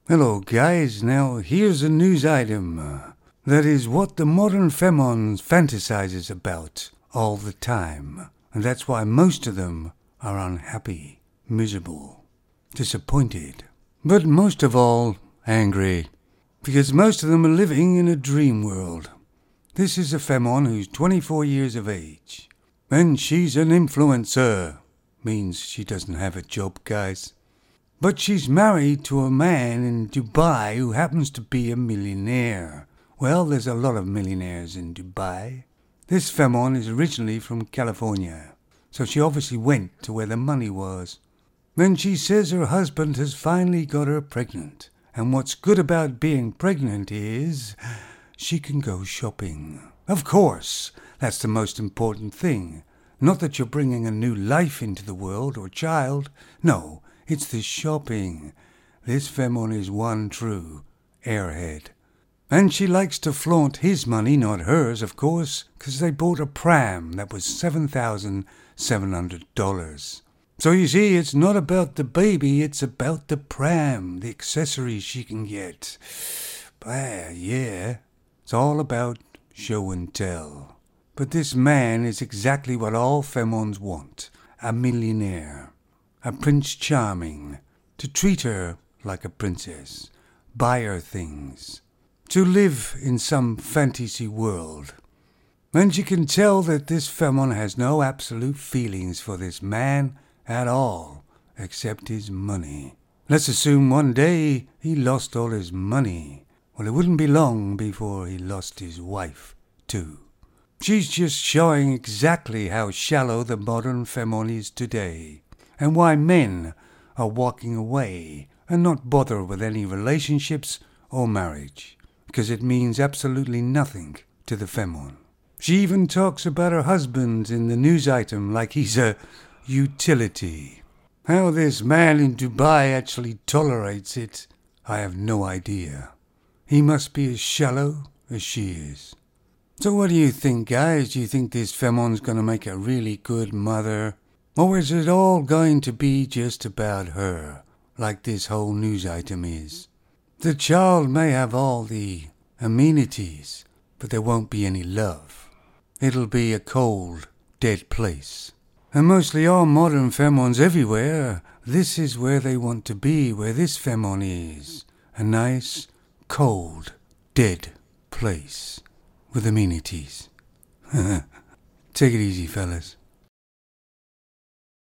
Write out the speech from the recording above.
Hello guys, now here's a news item. That is what the modern femon fantasizes about all the time. And that's why most of them are unhappy, miserable, disappointed. But most of all, angry. Because most of them are living in a dream world. This is a femon who's 24 years of age. And she's an influencer. Means she doesn't have a job, guys. But she's married to a man in Dubai who happens to be a millionaire. Well, there's a lot of millionaires in Dubai. This femon is originally from California, so she obviously went to where the money was. Then she says her husband has finally got her pregnant. And what's good about being pregnant is she can go shopping. Of course, that's the most important thing. Not that you're bringing a new life into the world or child. No. It's the shopping. This femon is one true airhead. And she likes to flaunt his money, not hers, of course, because they bought a pram that was $7,700. So you see, it's not about the baby, it's about the pram, the accessories she can get. Yeah, it's all about show and tell. But this man is exactly what all femons want, a millionaire. A Prince Charming, to treat her like a princess, buy her things, to live in some fantasy world. And you can tell that this femon has no absolute feelings for this man at all, except his money. Let's assume one day he lost all his money. Well, it wouldn't be long before he lost his wife, too. She's just showing exactly how shallow the modern femon is today. And why men are walking away and not bother with any relationships or marriage, because it means absolutely nothing to the femon. She even talks about her husband in the news item like he's a utility. How this man in Dubai actually tolerates it, I have no idea. He must be as shallow as she is. So what do you think, guys? Do you think this femon's going to make a really good mother? Or is it all going to be just about her, like this whole news item is? The child may have all the amenities, but there won't be any love. It'll be a cold, dead place. And mostly all modern femons everywhere, this is where they want to be, where this femon is. A nice, cold, dead place with amenities. Take it easy, fellas.